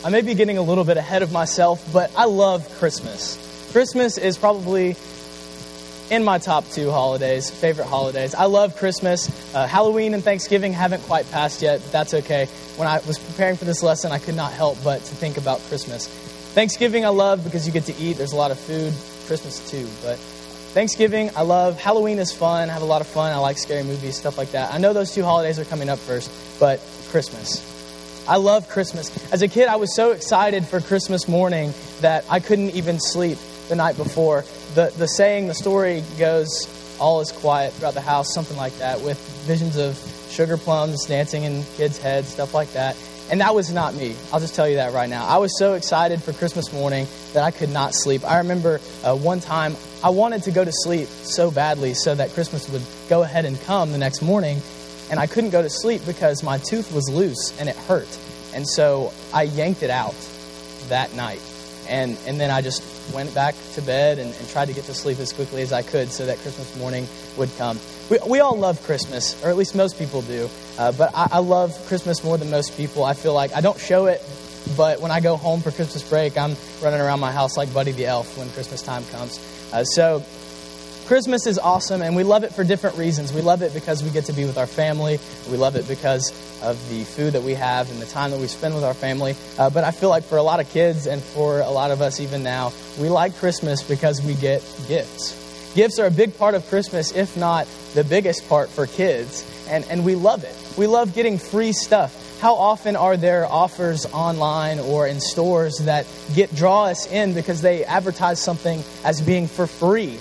I may be getting a little bit ahead of myself, but I love Christmas. Christmas is probably in my top 2 favorite holidays. I love Christmas. Halloween and Thanksgiving haven't quite passed yet, but that's okay. When I was preparing for this lesson, I could not help but to think about Christmas. Thanksgiving I love because you get to eat. There's a lot of food. Christmas too, but Thanksgiving I love. Halloween is fun. I have a lot of fun. I like scary movies, stuff like that. I know those 2 holidays are coming up first, but Christmas. I love Christmas. As a kid, I was so excited for Christmas morning that I couldn't even sleep the night before. The story goes, all is quiet throughout the house, something like that, with visions of sugar plums dancing in kids' heads, stuff like that. And that was not me. I'll just tell you that right now. I was so excited for Christmas morning that I could not sleep. I remember one time I wanted to go to sleep so badly so that Christmas would go ahead and come the next morning. And I couldn't go to sleep because my tooth was loose and it hurt. And so I yanked it out that night. And then I just went back to bed and tried to get to sleep as quickly as I could so that Christmas morning would come. We all love Christmas, or at least most people do. But I love Christmas more than most people. I feel like I don't show it, but when I go home for Christmas break, I'm running around my house like Buddy the Elf when Christmas time comes. So Christmas is awesome, and we love it for different reasons. We love it because we get to be with our family. We love it because of the food that we have and the time that we spend with our family. But I feel like for a lot of kids and for a lot of us even now, we like Christmas because we get gifts. Gifts are a big part of Christmas, if not the biggest part for kids, and we love it. We love getting free stuff. How often are there offers online or in stores that draw us in because they advertise something as being for free?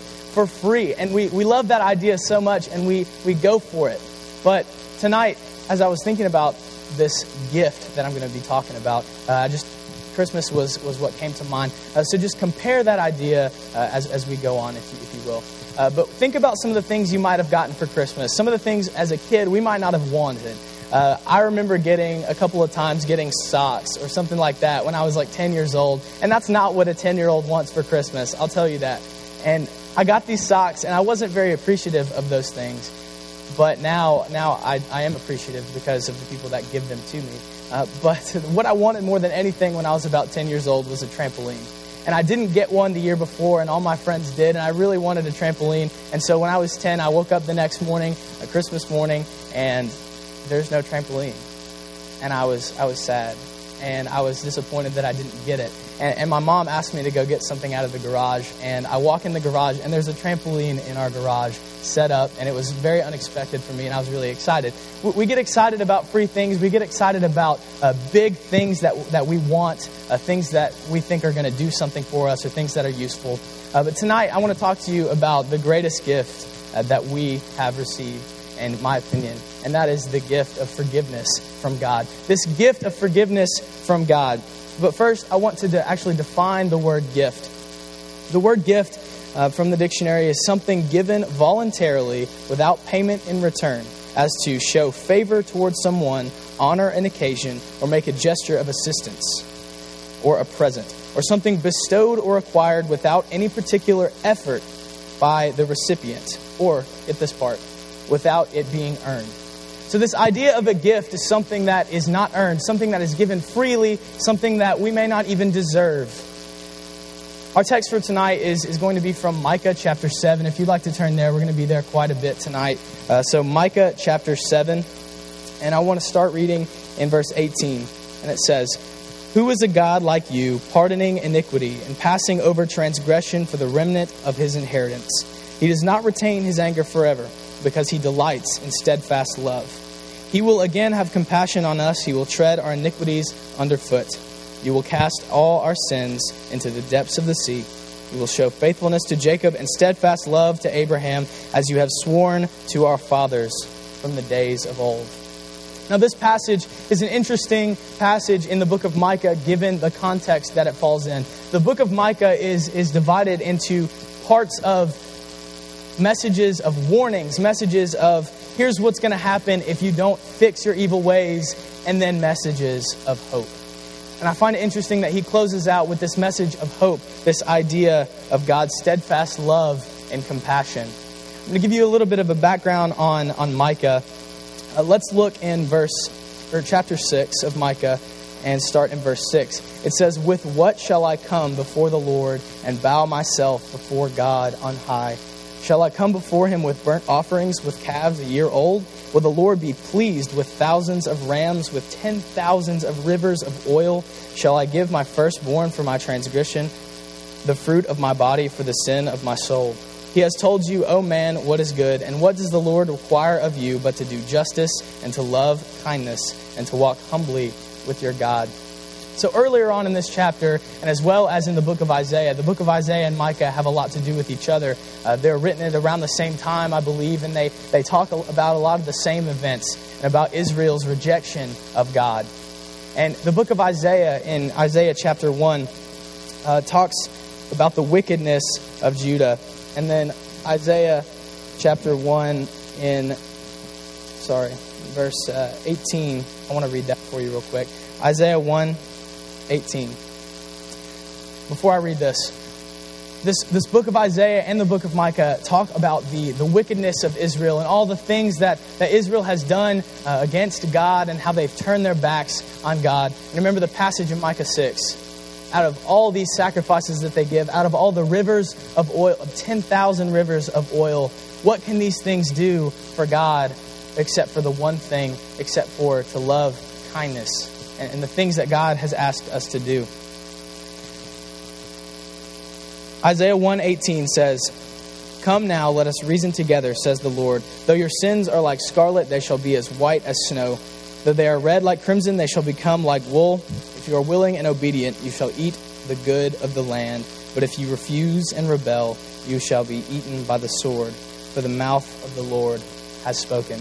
And we love that idea so much, and we go for it. But tonight, as I was thinking about this gift that I'm going to be talking about, Christmas was what came to mind. So just compare that idea as we go on, if you will. But think about some of the things you might have gotten for Christmas. Some of the things as a kid we might not have wanted. I remember a couple of times getting socks or something like that when I was like 10 years old. And that's not what a 10-year-old wants for Christmas, I'll tell you that. And I got these socks, and I wasn't very appreciative of those things. But now I am appreciative because of the people that give them to me. But what I wanted more than anything when I was about 10 years old was a trampoline. And I didn't get one the year before, and all my friends did, and I really wanted a trampoline. And so when I was 10, I woke up the next morning, a Christmas morning, and there's no trampoline. And I was sad, and I was disappointed that I didn't get it. And my mom asked me to go get something out of the garage, and I walk in the garage, and there's a trampoline in our garage set up, and it was very unexpected for me, and I was really excited. We get excited about free things. We get excited about big things that we want, things that we think are going to do something for us, or things that are useful. But tonight, I want to talk to you about the greatest gift that we have received, in my opinion, and that is the gift of forgiveness from God. This gift of forgiveness from God. But first, I want to actually define the word gift. The word gift from the dictionary is something given voluntarily without payment in return, as to show favor towards someone, honor an occasion, or make a gesture of assistance, or a present, or something bestowed or acquired without any particular effort by the recipient, or, get this part, without it being earned. So this idea of a gift is something that is not earned, something that is given freely, something that we may not even deserve. Our text for tonight is going to be from Micah chapter 7. If you'd like to turn there, we're going to be there quite a bit tonight. So Micah chapter 7, and I want to start reading in verse 18. And it says, "Who is a God like you, pardoning iniquity and passing over transgression for the remnant of his inheritance? He does not retain his anger forever, because he delights in steadfast love. He will again have compassion on us. He will tread our iniquities underfoot. You will cast all our sins into the depths of the sea. You will show faithfulness to Jacob and steadfast love to Abraham, as you have sworn to our fathers from the days of old." Now, this passage is an interesting passage in the book of Micah, given the context that it falls in. The book of Micah is divided into parts of messages of warnings, messages of here's what's going to happen if you don't fix your evil ways, and then messages of hope. And I find it interesting that he closes out with this message of hope, this idea of God's steadfast love and compassion. I'm going to give you a little bit of a background on Micah. Let's look in chapter 6 of Micah, and start in verse 6. It says, "With what shall I come before the Lord and bow myself before God on high? Shall I come before him with burnt offerings, with calves a year old? Will the Lord be pleased with thousands of rams, with 10,000s of rivers of oil? Shall I give my firstborn for my transgression, the fruit of my body for the sin of my soul? He has told you, O man, what is good, and what does the Lord require of you but to do justice and to love kindness and to walk humbly with your God?" So earlier on in this chapter, and as well as in the book of Isaiah and Micah have a lot to do with each other. They're written at around the same time, I believe, and they talk about a lot of the same events and about Israel's rejection of God. And the book of Isaiah, in Isaiah chapter 1, talks about the wickedness of Judah. And then Isaiah chapter 1 verse 18. I want to read that for you real quick. Isaiah 1:18. Before I read this book of Isaiah and the book of Micah talk about the wickedness of Israel and all the things that Israel has done against God and how they've turned their backs on God. And remember the passage in Micah 6. Out of all these sacrifices that they give, out of all the rivers of oil, 10,000 rivers of oil, what can these things do for God except for the one thing, except for to love kindness and the things that God has asked us to do? Isaiah 1:18 says, "Come now, let us reason together, says the Lord. Though your sins are like scarlet, they shall be as white as snow. Though they are red like crimson, they shall become like wool. If you are willing and obedient, you shall eat the good of the land. But if you refuse and rebel, you shall be eaten by the sword, for the mouth of the Lord has spoken."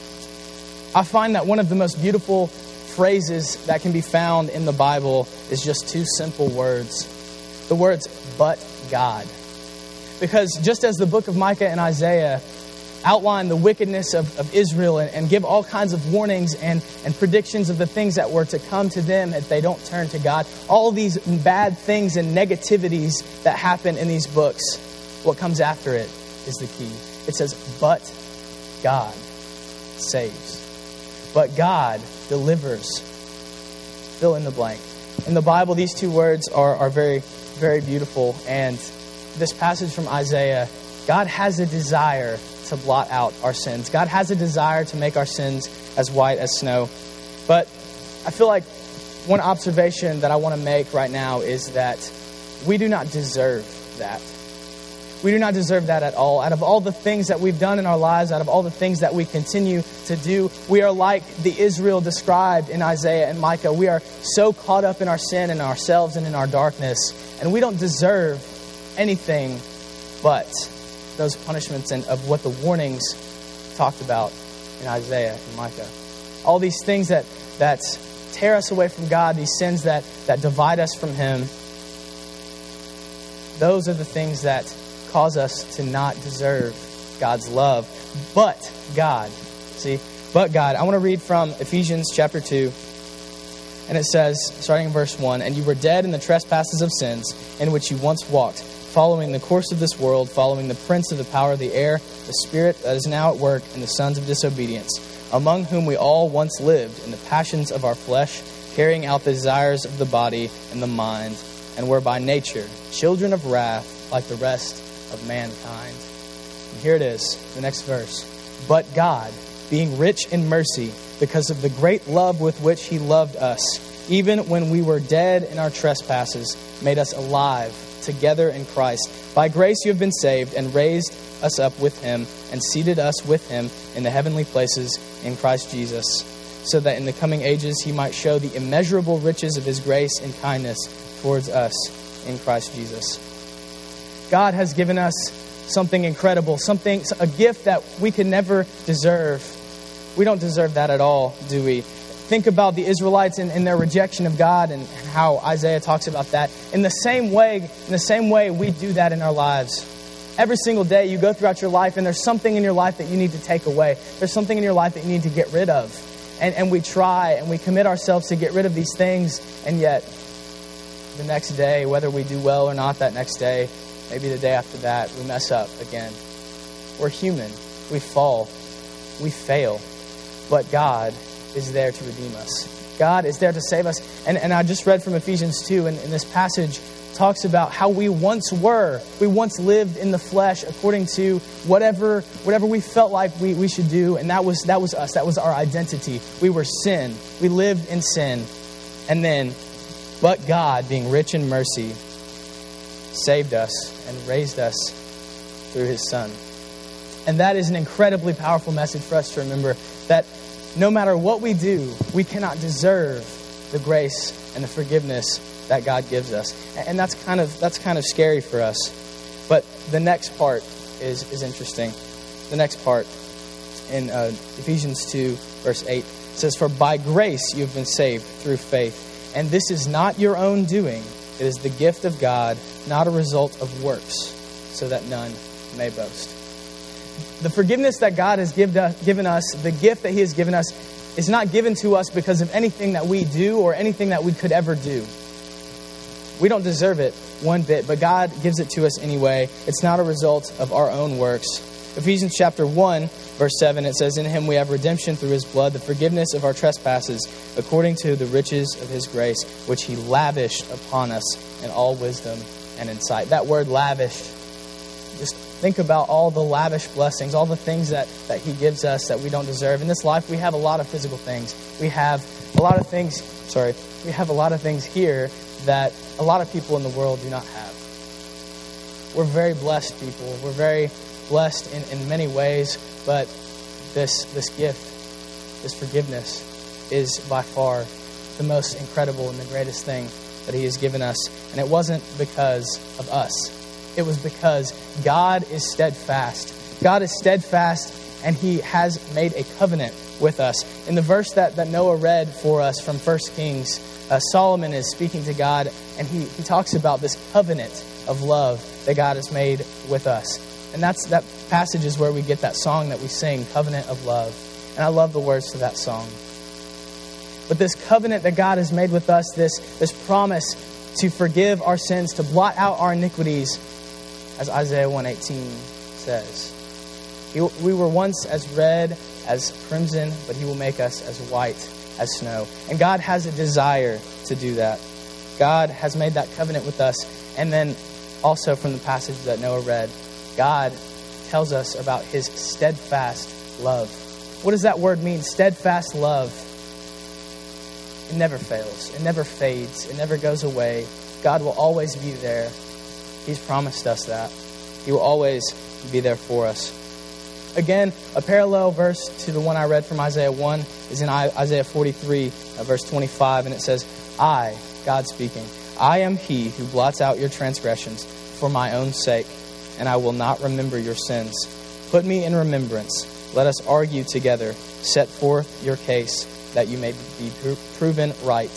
I find that one of the most beautiful phrases that can be found in the Bible is just two simple words. The words, "but God." Because just as the book of Micah and Isaiah outline the wickedness of Israel and give all kinds of warnings and predictions of the things that were to come to them if they don't turn to God, all these bad things and negativities that happen in these books, what comes after it is the key. It says, "But God saves." But God delivers. Fill in the blank. In the Bible, these two words are very, very beautiful. And this passage from Isaiah, God has a desire to blot out our sins. God has a desire to make our sins as white as snow. But I feel like one observation that I want to make right now is that we do not deserve that. We do not deserve that at all. Out of all the things that we've done in our lives, out of all the things that we continue to do, we are like the Israel described in Isaiah and Micah. We are so caught up in our sin and ourselves and in our darkness, and we don't deserve anything but those punishments and of what the warnings talked about in Isaiah and Micah. All these things that tear us away from God, these sins that divide us from Him, those are the things that cause us to not deserve God's love. But God, but God. I want to read from Ephesians chapter 2. And it says, starting in verse 1, "And you were dead in the trespasses of sins, in which you once walked, following the course of this world, following the prince of the power of the air, the spirit that is now at work in the sons of disobedience, among whom we all once lived in the passions of our flesh, carrying out the desires of the body and the mind, and were by nature children of wrath like the rest of mankind." And here it is, the next verse. "But God, being rich in mercy, because of the great love with which He loved us, even when we were dead in our trespasses, made us alive together in Christ. By grace you have been saved, and raised us up with Him, and seated us with Him in the heavenly places in Christ Jesus, so that in the coming ages He might show the immeasurable riches of His grace and kindness towards us in Christ Jesus." God has given us something incredible, a gift that we could never deserve. We don't deserve that at all, do we? Think about the Israelites and their rejection of God and how Isaiah talks about that. In the same way, we do that in our lives. Every single day you go throughout your life and there's something in your life that you need to take away. There's something in your life that you need to get rid of. And we try and we commit ourselves to get rid of these things, and yet the next day, whether we do well or not that next day, maybe the day after that, we mess up again. We're human. We fall. We fail. But God is there to redeem us. God is there to save us. And I just read from Ephesians 2, and this passage talks about how we once were. We once lived in the flesh according to whatever we felt like we should do, and that was us. That was our identity. We were sin. We lived in sin. And then, but God, being rich in mercy, saved us and raised us through his Son. And that is an incredibly powerful message for us to remember, that no matter what we do, we cannot deserve the grace and the forgiveness that God gives us. And that's kind of scary for us. But the next part is interesting. The next part in Ephesians 2, verse 8, says, "For by grace you have been saved through faith. And this is not your own doing. It is the gift of God, not a result of works, so that none may boast." The forgiveness that God has given us, the gift that he has given us, is not given to us because of anything that we do or anything that we could ever do. We don't deserve it one bit, but God gives it to us anyway. It's not a result of our own works. Ephesians chapter 1, verse 7, it says, "In him we have redemption through his blood, the forgiveness of our trespasses, according to the riches of his grace, which he lavished upon us in all wisdom and insight." That word lavished, just think about all the lavish blessings, all the things that he gives us that we don't deserve. In this life, we have a lot of physical things. We have a lot of things here that a lot of people in the world do not have. We're very blessed people. We're very blessed in many ways, but this gift, this forgiveness, is by far the most incredible and the greatest thing that he has given us. And it wasn't because of us. It was because God is steadfast. God is steadfast, and he has made a covenant with us. In the verse that Noah read for us from 1 Kings, Solomon is speaking to God, and he talks about this covenant of love that God has made with us. And that passage is where we get that song that we sing, Covenant of Love. And I love the words to that song. But this covenant that God has made with us, this promise to forgive our sins, to blot out our iniquities, as Isaiah 1:18 says. We were once as red as crimson, but he will make us as white as snow. And God has a desire to do that. God has made that covenant with us. And then also from the passage that Noah read, God tells us about his steadfast love. What does that word mean? Steadfast love. It never fails. It never fades. It never goes away. God will always be there. He's promised us that. He will always be there for us. Again, a parallel verse to the one I read from Isaiah 1 is in Isaiah 43, verse 25, and it says, "I, God speaking, I am he who blots out your transgressions for my own sake, and I will not remember your sins. Put me in remembrance. Let us argue together. Set forth your case, that you may be proven right."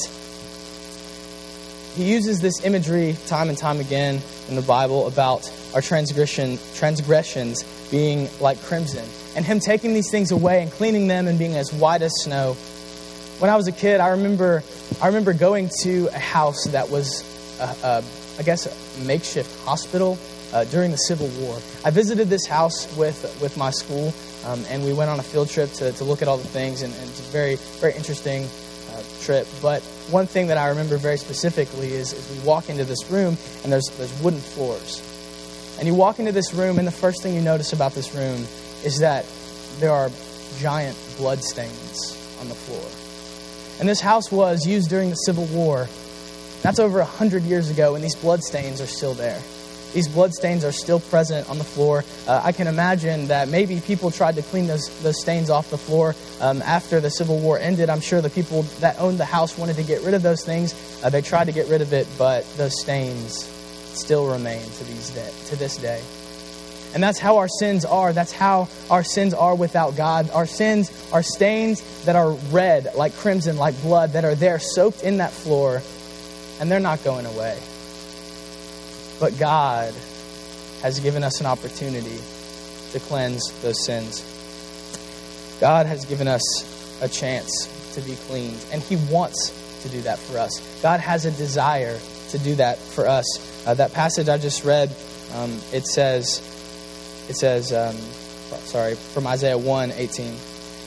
He uses this imagery time and time again in the Bible about our transgressions being like crimson, and him taking these things away and cleaning them and being as white as snow. When I was a kid, I remember going to a house that was, a makeshift hospital during the Civil War. I visited this house with my school, and we went on a field trip to look at all the things, and it's a very, very interesting trip. But one thing that I remember very specifically is we walk into this room, and there's wooden floors. And you walk into this room, and the first thing you notice about this room is that there are giant blood stains on the floor. And this house was used during the Civil War. That's over 100 years ago, and these blood stains are still there. These blood stains are still present on the floor. I can imagine that maybe people tried to clean those stains off the floor after the Civil War ended. I'm sure the people that owned the house wanted to get rid of those things. They tried to get rid of it, but those stains still remain to this day. And that's how our sins are. That's how our sins are without God. Our sins are stains that are red, like crimson, like blood, that are there soaked in that floor, and they're not going away. But God has given us an opportunity to cleanse those sins. God has given us a chance to be cleaned, and he wants to do that for us. God has a desire to do that for us. That passage I just read, it says from Isaiah 1:18.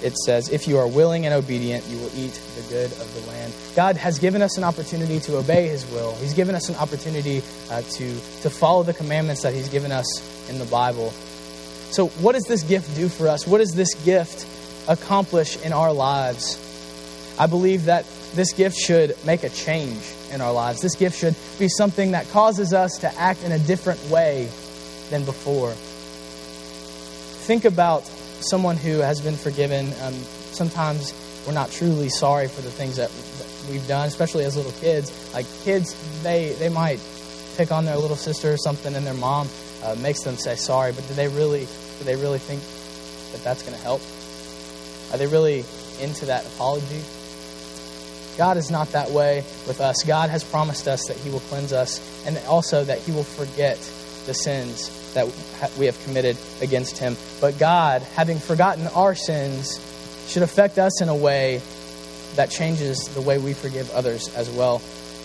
it says, if you are willing and obedient, you will eat the good of the land. God has given us an opportunity to obey his will. He's given us an opportunity to follow the commandments that he's given us in the Bible. So what does this gift do for us? What does this gift accomplish in our lives? I believe that this gift should make a change in our lives. This gift should be something that causes us to act in a different way than before. Think about someone who has been forgiven. Sometimes we're not truly sorry for the things that we've done, especially as little kids. Like kids, they might pick on their little sister or something, and their mom makes them say sorry. But do they really think that that's going to help? Are they really into that apology? God is not that way with us. God has promised us that he will cleanse us, and also that he will forget the sins that we have committed against him. But God, having forgotten our sins, should affect us in a way that changes the way we forgive others as well.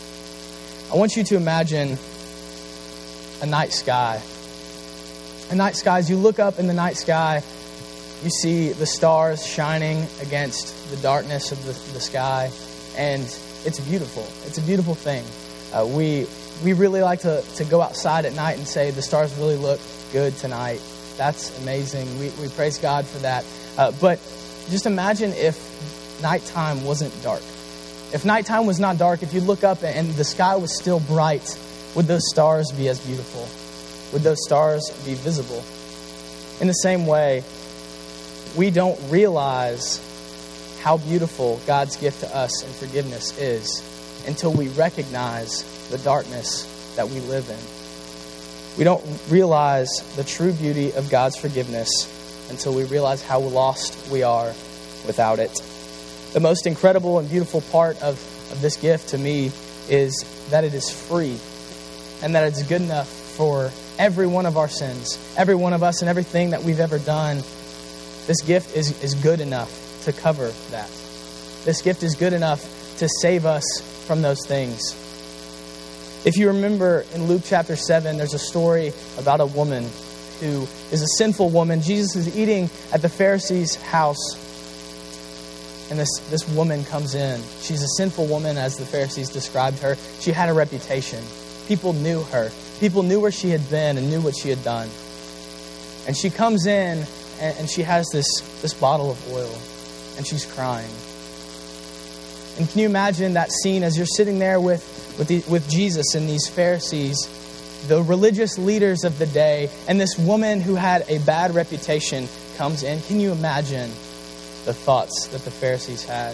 I want you to imagine a night sky. A night sky, as you look up in the night sky, you see the stars shining against the darkness of the sky. And it's beautiful. It's a beautiful thing. We really like to go outside at night and say, the stars really look good tonight. That's amazing. We praise God for that. But just imagine if nighttime wasn't dark. If nighttime was not dark, if you look up and the sky was still bright, would those stars be as beautiful? Would those stars be visible? In the same way, we don't realize how beautiful God's gift to us in forgiveness is until we recognize the darkness that we live in. We don't realize the true beauty of God's forgiveness until we realize how lost we are without it. The most incredible and beautiful part of this gift to me is that it is free and that it's good enough for every one of our sins, every one of us and everything that we've ever done. This gift is good enough to cover that. This gift is good enough to save us from those things. If you remember in Luke chapter 7, there's a story about a woman who is a sinful woman. Jesus is eating at the Pharisees' house, and this woman comes in. She's a sinful woman, as the Pharisees described her. She had a reputation. People knew her. People knew where she had been and knew what she had done. And she comes in, and she has this bottle of oil, and she's crying. And can you imagine that scene as you're sitting there with Jesus and these Pharisees, the religious leaders of the day, and this woman who had a bad reputation comes in? Can you imagine the thoughts that the Pharisees had?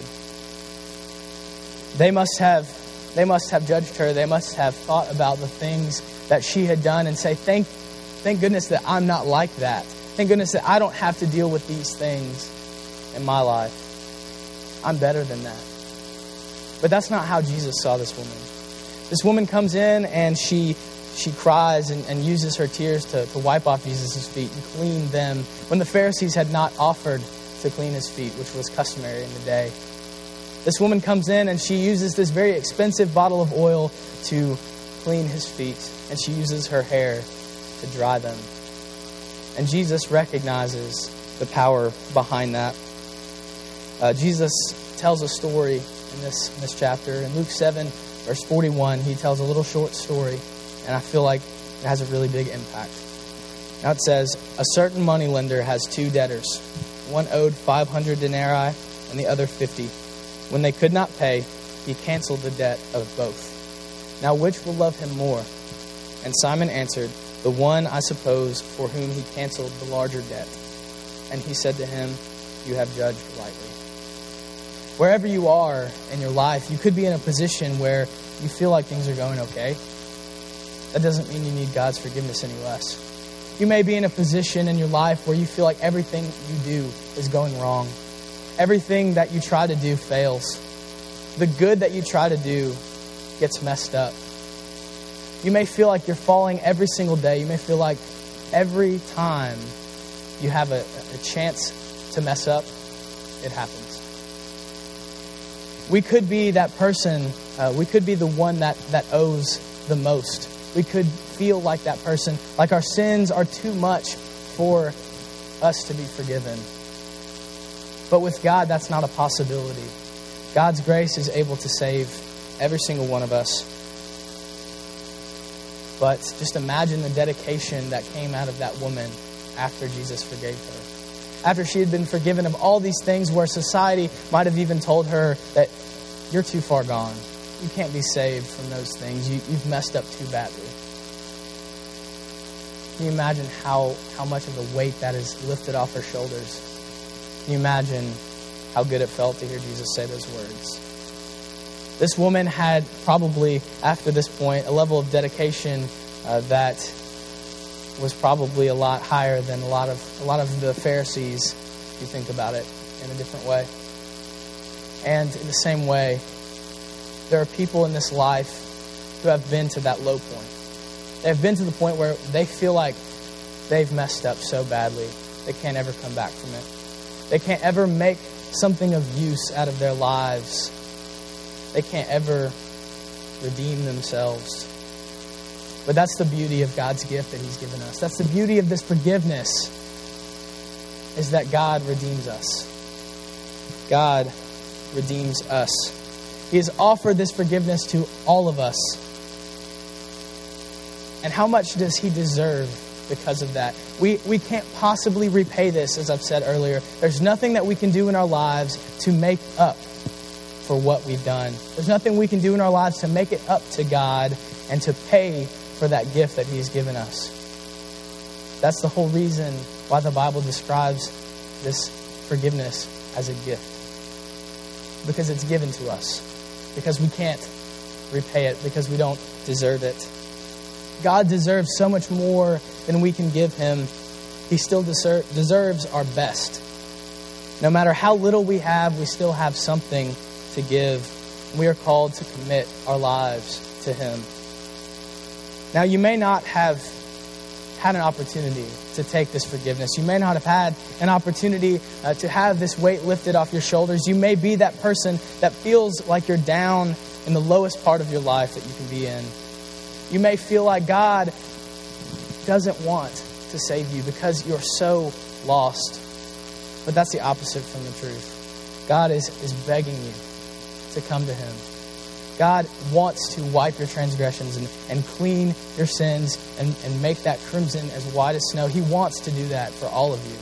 They must have judged her. They must have thought about the things that she had done and say, thank goodness that I'm not like that. Thank goodness that I don't have to deal with these things in my life. I'm better than that. But that's not how Jesus saw this woman. This woman comes in and she cries and uses her tears to wipe off Jesus' feet and clean them when the Pharisees had not offered to clean his feet, which was customary in the day. This woman comes in and she uses this very expensive bottle of oil to clean his feet, and she uses her hair to dry them. And Jesus recognizes the power behind that. Jesus tells a story in this chapter. In Luke 7, verse 41, he tells a little short story, and I feel like it has a really big impact. Now it says, a certain moneylender has two debtors. One owed 500 denarii and the other 50. When they could not pay, he canceled the debt of both. Now which will love him more? And Simon answered, the one, I suppose, for whom he canceled the larger debt. And he said to him, you have judged rightly. Wherever you are in your life, you could be in a position where you feel like things are going okay. That doesn't mean you need God's forgiveness any less. You may be in a position in your life where you feel like everything you do is going wrong. Everything that you try to do fails. The good that you try to do gets messed up. You may feel like you're falling every single day. You may feel like every time you have a chance to mess up, it happens. We could be that person. We could be the one that owes the most. We could feel like that person, like our sins are too much for us to be forgiven. But with God, that's not a possibility. God's grace is able to save every single one of us. But just imagine the dedication that came out of that woman after Jesus forgave her. After she had been forgiven of all these things where society might have even told her that you're too far gone. You can't be saved from those things. You've messed up too badly. Can you imagine how much of the weight that is lifted off her shoulders? Can you imagine how good it felt to hear Jesus say those words? This woman had probably, after this point, a level of dedication that was probably a lot higher than a lot of the Pharisees, if you think about it in a different way. And in the same way, there are people in this life who have been to that low point. They've been to the point where they feel like they've messed up so badly, they can't ever come back from it. They can't ever make something of use out of their lives. They can't ever redeem themselves. But that's the beauty of God's gift that He's given us. That's the beauty of this forgiveness, is that God redeems us. God redeems us. He has offered this forgiveness to all of us. And how much does He deserve because of that? We can't possibly repay this, as I've said earlier. There's nothing that we can do in our lives to make up for what we've done. There's nothing we can do in our lives to make it up to God and to pay for that gift that He's given us. That's the whole reason why the Bible describes this forgiveness as a gift. Because it's given to us. Because we can't repay it. Because we don't deserve it. God deserves so much more than we can give Him. He still deserves our best. No matter how little we have, we still have something to give. We are called to commit our lives to Him. Now, you may not have had an opportunity to take this forgiveness. You may not have had an opportunity to have this weight lifted off your shoulders. You may be that person that feels like you're down in the lowest part of your life that you can be in. You may feel like God doesn't want to save you because you're so lost. But that's the opposite from the truth. God is begging you to come to Him. God wants to wipe your transgressions and clean your sins and make that crimson as white as snow. He wants to do that for all of you.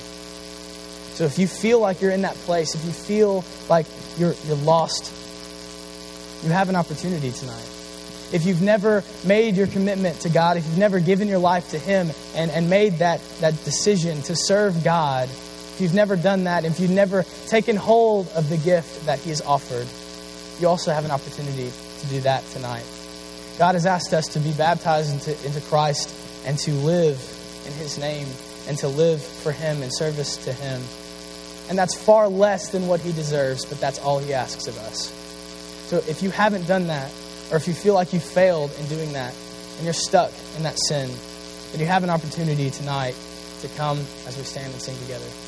So if you feel like you're in that place, if you feel like you're lost, you have an opportunity tonight. If you've never made your commitment to God, if you've never given your life to Him and made that decision to serve God, if you've never done that, if you've never taken hold of the gift that He has offered, you also have an opportunity to do that tonight. God has asked us to be baptized into Christ and to live in His name and to live for Him in service to Him. And that's far less than what He deserves, but that's all He asks of us. So if you haven't done that, or if you feel like you failed in doing that, and you're stuck in that sin, then you have an opportunity tonight to come as we stand and sing together.